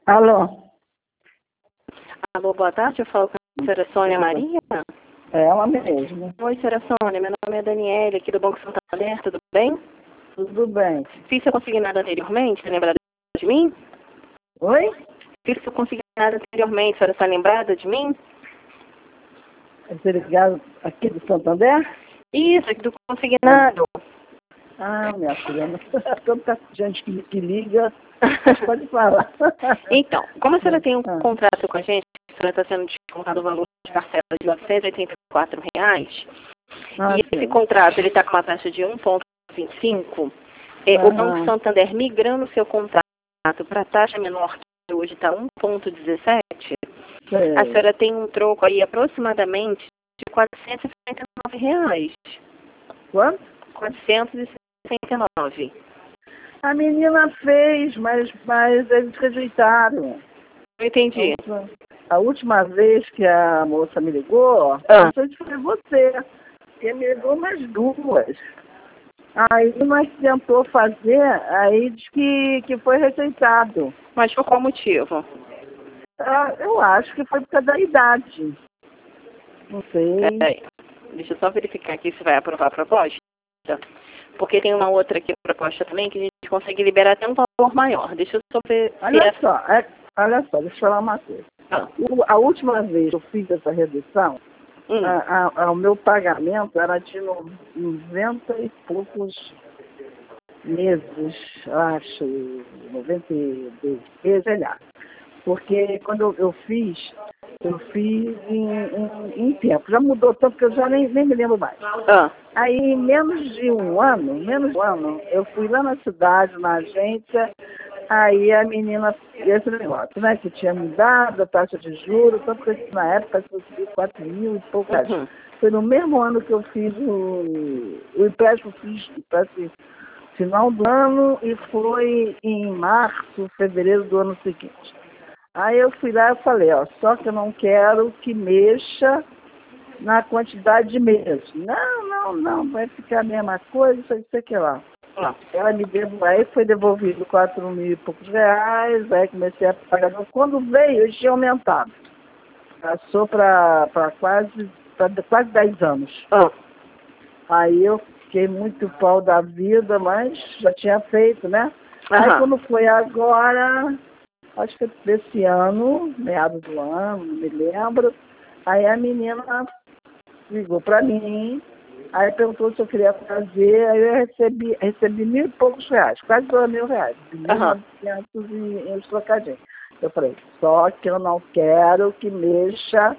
Alô? Alô, boa tarde, eu falo com a senhora Sônia Maria. É ela mesma. Oi, senhora Sônia, meu nome é Daniele, aqui do Banco Santander, tudo bem? Tudo bem. Fiz seu consignado anteriormente, tá lembrada de mim? Oi? Fiz seu consignado anteriormente, a senhora está lembrada de mim? Você ligado aqui do Santander? Isso, aqui do consignado. Ah, minha filha, tanta gente que liga, mas pode falar. Então, como a senhora tem um Ah, contrato com a gente, a senhora está sendo descontado o valor de parcela de R$ 984, ah, e esse sim. contrato ele está com uma taxa de 1,25, o Banco Santander migrando o seu contrato para a taxa menor, que hoje está 1,17, a Sei. senhora tem um troco aí aproximadamente de R$ 469. Quanto? 469. A menina fez, mas eles rejeitaram. Não entendi. A última vez que a moça me ligou, Ah. não sei se foi você, porque me ligou umas duas. Aí nós tentou fazer, aí diz que foi rejeitado. Mas por qual motivo? Ah, eu acho que foi por causa da idade. Não sei. Peraí. Deixa eu só verificar aqui se vai aprovar a proposta. Porque tem uma outra aqui, proposta também, que a gente consegue liberar até um valor maior. Deixa eu só ver se Olha só, olha só, deixa eu falar uma coisa. Ah. A última vez que eu fiz essa redução, o meu pagamento era de 90 e poucos meses, acho, 92 meses, olha. Porque quando eu fiz em tempo. Já mudou tanto que eu já nem me lembro mais. Ah. Aí, em menos de um ano, eu fui lá na cidade, na agência, aí a menina, esse negócio, né, que tinha mudado a taxa de juros, tanto que na época eu subi 4 mil e pouco. Uhum. Foi no mesmo ano que eu fiz o empréstimo, fiz empréstimo final do ano e foi em março, fevereiro do ano seguinte. Aí eu fui lá e falei, ó, só que eu não quero que mexa na quantidade de meses. Não, vai ficar a mesma coisa, isso aqui lá. Ah. Ela me deu, aí foi devolvido 4 mil e poucos reais, aí comecei a pagar. Quando veio, eu tinha aumentado. Passou para quase 10 anos. Ah. Aí eu fiquei muito pau da vida, mas já tinha feito, né? Aí Aham. quando foi agora, acho que desse ano, meados do ano, não me lembro, aí a menina ligou para mim, aí perguntou se eu queria fazer, aí eu recebi mil e poucos reais, quase R$ 2.000, Aham. 1.900 e uns trocadinhos. Eu falei, só que eu não quero que mexa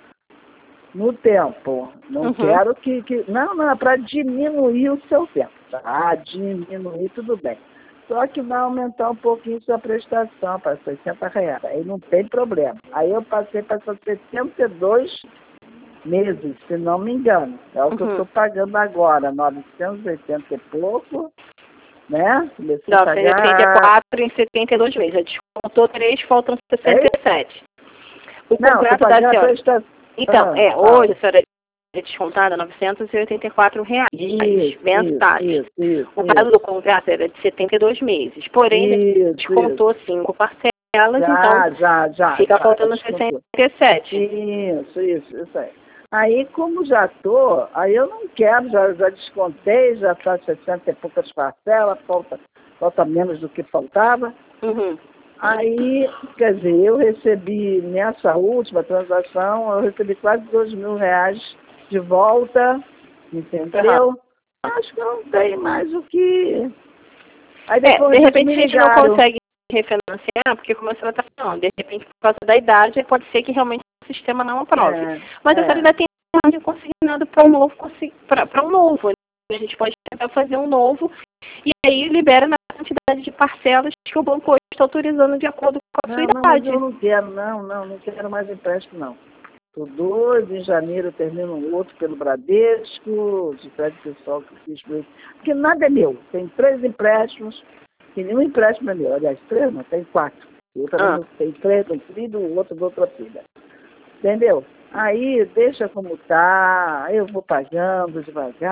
no tempo. Não quero que... Não, é para diminuir o seu tempo. Tá? Diminuir, tudo bem. Só que vai aumentar um pouquinho sua prestação para R$ 60. Aí não tem problema. Aí eu passei para 72 meses, se não me engano. É o que eu estou pagando agora, 980 e pouco, né? Comecei a pagar... 984 em 72 meses. Descontou 3, faltam 67. O Não, estou contrato da pagando a senhora... prestação. Então, hoje a senhora é descontada R$ 984 mensais. O prazo do contrato era de 72 meses. Porém, ele descontou 5 parcelas, então fica faltando 67. Isso aí. Aí, como já estou, aí eu não quero, já descontei, já está 60 e poucas parcelas, falta menos do que faltava. Uhum. Aí, quer dizer, eu recebi, nessa última transação, eu recebi quase R$ 2.000 de volta, entendeu? Uhum. Acho que eu não tenho mais o que... Aí De depois repente me a gente não ligaram. consegue refinanciar, porque como a senhora está falando, de repente por causa da idade, pode ser que realmente o sistema não aprove. Mas a senhora ainda tem um ano de consignado para um novo, para um novo. A gente pode tentar fazer um novo e aí libera na quantidade de parcelas que o banco hoje está autorizando de acordo com a sua idade. Mas eu não quero, não quero mais empréstimo, não. Estou doido, em janeiro eu termino um outro pelo Bradesco, de crédito pessoal que eu fiz por isso. Porque nada é meu. Tem 3 empréstimos, e nenhum empréstimo é meu. Aliás, 3 não, tem 4. Tem 3 do filho, o outro da outra filha. Entendeu? Aí deixa como tá, eu vou pagando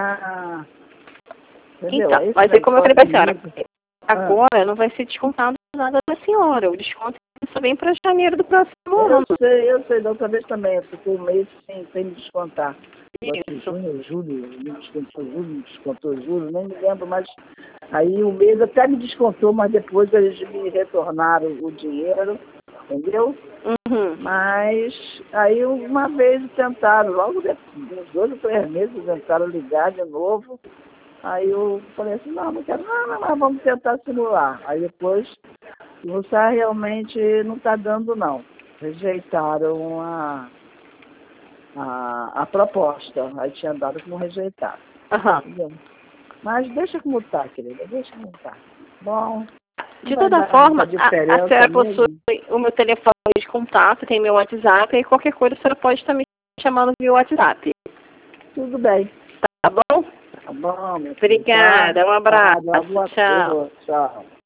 devagar. Entendeu? Então, mas é como eu falei para a senhora, agora não vai ser descontado nada da senhora. O desconto só vem para janeiro do próximo ano. Eu sei, da outra vez também. Eu fiquei um mês sem me descontar. Isso. Junho, julho, me descontou julho, nem me lembro, mas aí o mês até me descontou, mas depois eles me retornaram o dinheiro, entendeu? Uhum. Mas aí uma vez tentaram, logo depois, uns 2 ou 3 meses, tentaram ligar de novo. Aí eu falei assim, não quero, não, mas vamos tentar simular. Aí depois, você realmente não está dando não. Rejeitaram a proposta. Aí tinha dado como rejeitado. Uhum. Mas deixa como está, querida, deixa como está. Bom. De toda forma, a senhora possui o meu telefone de contato, tem meu WhatsApp, e qualquer coisa a senhora pode estar me chamando via WhatsApp. Tudo bem. Tá bom? Tá bom, meu filho. Obrigada, um abraço. Tchau. Tchau.